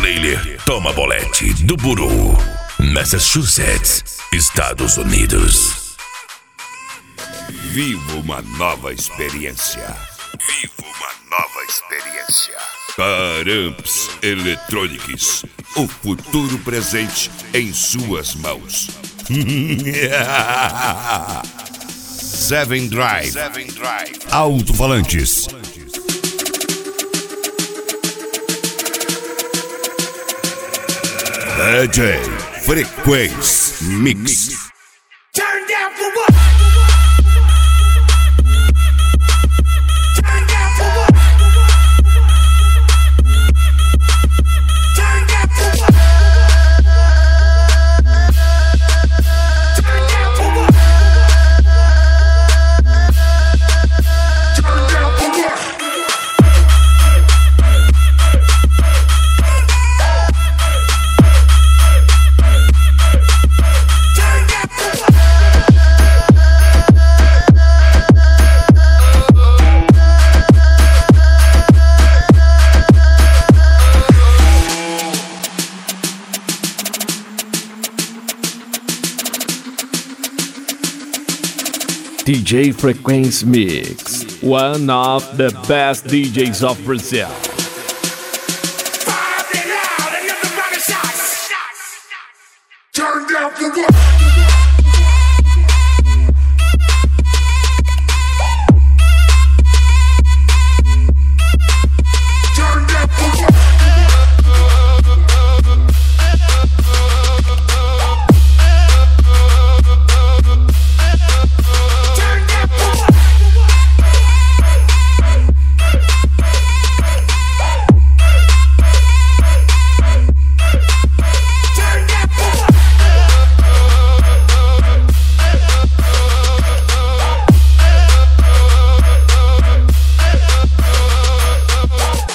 Bailey Tomabolete do Buru, Massachusetts, Estados Unidos. Viva uma nova experiência. Viva uma nova experiência. Caramps Electronics, o futuro presente em suas mãos. Seven Drive. Alto-falantes. DJ Frequência Mix. Turn down for what? Turn down for what? Turn down for what? Turn down for what? Turn down for what? DJ Frequência Mix, one of the best DJs of Brazil.